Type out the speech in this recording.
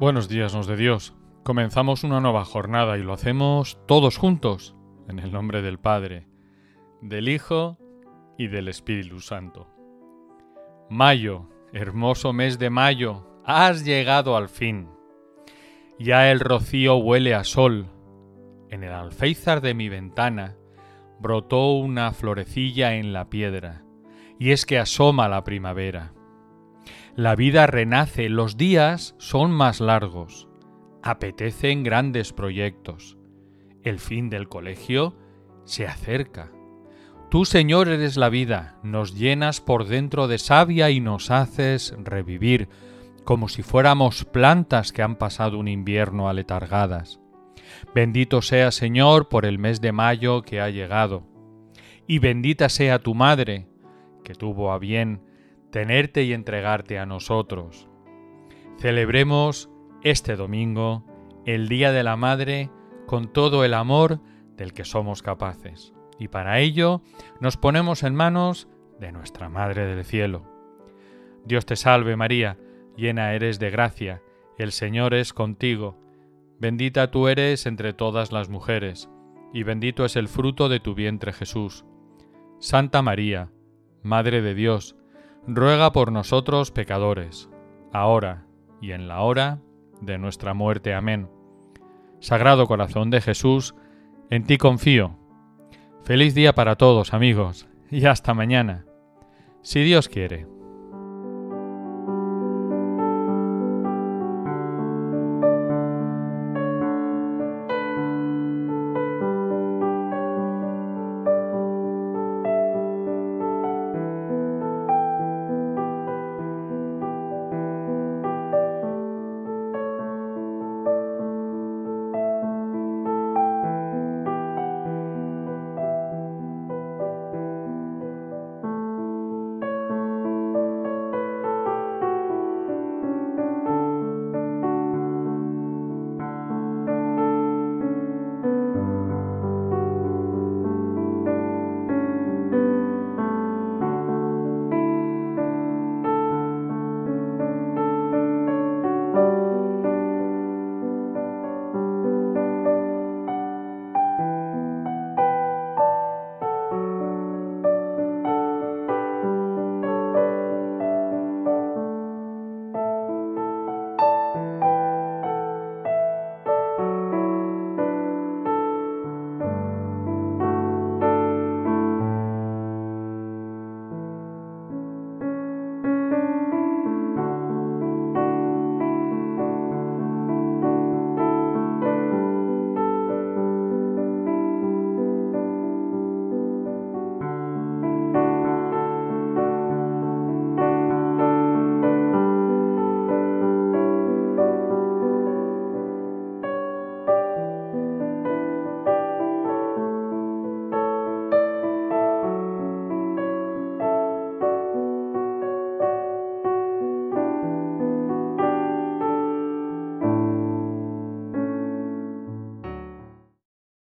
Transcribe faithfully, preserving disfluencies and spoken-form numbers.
Buenos días, nos de Dios. Comenzamos una nueva jornada y lo hacemos todos juntos, en el nombre del Padre, del Hijo y del Espíritu Santo. Mayo, hermoso mes de mayo, has llegado al fin. Ya el rocío huele a sol. En el alféizar de mi ventana brotó una florecilla en la piedra, y es que asoma la primavera. La vida renace, los días son más largos, apetecen grandes proyectos. El fin del colegio se acerca. Tú, Señor, eres la vida, nos llenas por dentro de savia y nos haces revivir, como si fuéramos plantas que han pasado un invierno aletargadas. Bendito sea, Señor, por el mes de mayo que ha llegado, y bendita sea tu Madre, que tuvo a bien tenerte y entregarte a nosotros. Celebremos este domingo el Día de la Madre con todo el amor del que somos capaces, y para ello nos ponemos en manos de nuestra Madre del Cielo. Dios te salve María, llena eres de gracia, el Señor es contigo. Bendita tú eres entre todas las mujeres, y bendito es el fruto de tu vientre Jesús. Santa María, Madre de Dios, ruega por nosotros pecadores, ahora y en la hora de nuestra muerte. Amén. Sagrado Corazón de Jesús, en ti confío. Feliz día para todos, amigos, y hasta mañana, si Dios quiere.